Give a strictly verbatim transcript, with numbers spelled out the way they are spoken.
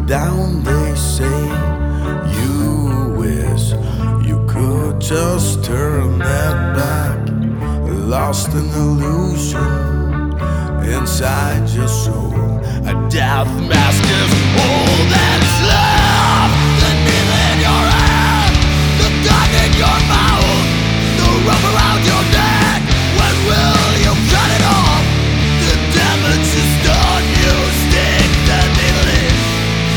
down, they say. You wish you could just turn that back. Lost in illusion inside your soul. A death mask is holding.